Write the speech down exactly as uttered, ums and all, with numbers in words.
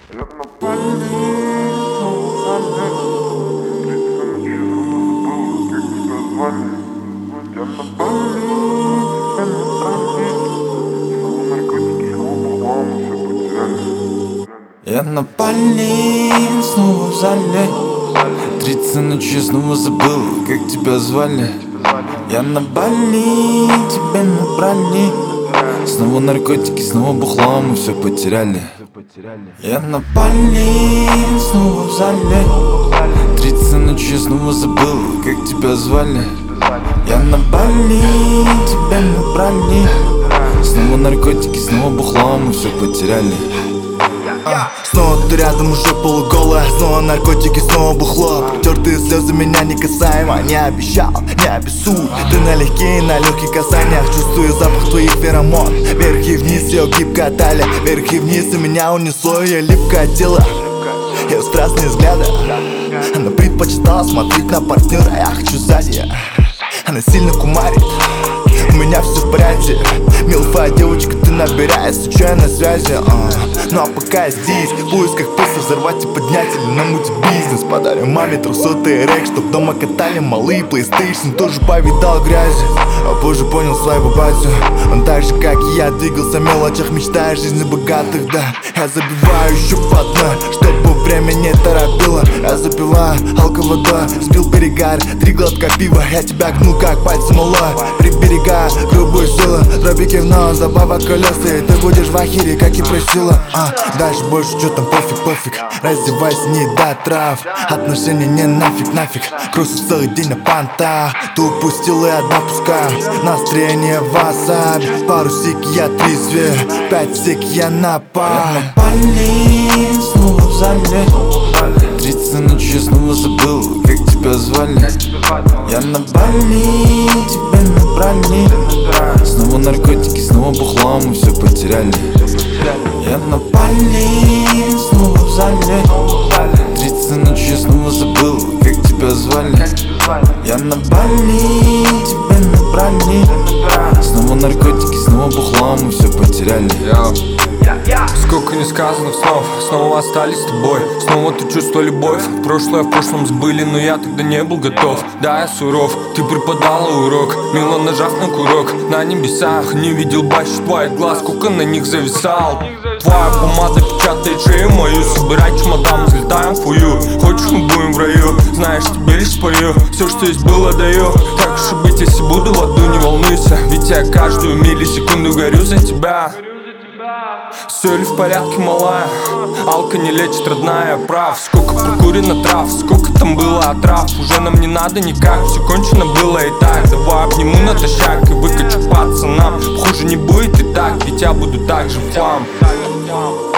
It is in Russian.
Я на Бали, снова Бали. Тридцать ночей снова забыл, как тебя звали. Я на Бали, я на Бали. Снова наркотики, снова бухла, мы все потеряли. Я на Бали, снова в зале. Тридцать ночей снова забыл, как тебя звали. Я на Бали, тебя набрали. Снова наркотики, снова бухла, мы все потеряли. Я на Бали, снова в зале. Тридцать ночей снова забыл, как тебя звали. Я на Бали, тебя набрали. Снова наркотики, снова бухла, мы все потеряли. А, снова ты рядом, уже полуголая. Снова наркотики, снова бухло. Протертые слезы меня не касаемо. Не обещал, не обессудь. Ты налегке и на легких касаниях. Чувствую запах твоих феромон. Вверх и вниз, ее гибкая талия. Вверх и вниз, и меня унесло ее липкое тело. Ее страстные взгляды. Она предпочитала смотреть на партнера. Я хочу сзади. Она сильно кумарит. У меня все в порядке. Милфая девочка, ты набираешь, случайно связи, а. Ну а пока я здесь, в поисках пыса, взорвать и поднять или намутить бизнес. Подарим маме трехсотый рек, чтоб дома катали малые PlayStation. Тоже повидал грязи, а позже понял своего батю. Он так же, как и я, двигался в мелочах, мечтая о жизни богатых, да. Я забиваю еще по одной, чтобы время не торопило. Я запиваю алко-водой, сбил перегар, три глотка пива. Я тебя гну, как пальцем малой, приберегая грубую силу. Дроби кивнул, забава колеса, и ты будешь в ахере, как и просила. А, дальше больше, что там, пофиг, пофиг. Раздевайся, не до трав. Отношения не нафиг, нафиг. Кросс целый день на понтах. Ты упустил, и одна пускаю. Настроение васаби. Пару сик, я трезвее. Пять сик, я на пар. Я на Бали, снова в зале. Тридцать ночей снова забыл, как тебя звали. Я на Бали, тебя набрали. Снова наркотики, снова бухла, мы все потеряли. Я на Бали, снова в зале. Тридцать ночей снова забыл, как тебя звали. Я на Бали, тебя набрали. Снова наркотики, снова бухла, мы все потеряли. Сколько несказанных снов, снова остались с тобой. Снова ты чувство любовь, прошлое в прошлом сбыли, но я тогда не был готов. Да, я суров, ты преподала урок, мило нажав на курок. На небесах не видел бачу твоих глаз, сколько на них зависал. Твоя помада печатает шею мою. Собирай чемодан, взлетаем в фую. Хочешь, мы будем в раю, знаешь, тебе лишь спою. Все, что есть, было, даю. Так уж и быть, если буду в аду, не волнуйся, ведь я каждую миллисекунду горю за тебя. Все ли в порядке, малая? Алка не лечит, родная, прав. Сколько прокурено трав, сколько там было отрав. Уже нам не надо никак, все кончено было и так. Давай обниму натощак и выкачу пацанам. Хуже не будет и так, ведь я буду так же флам.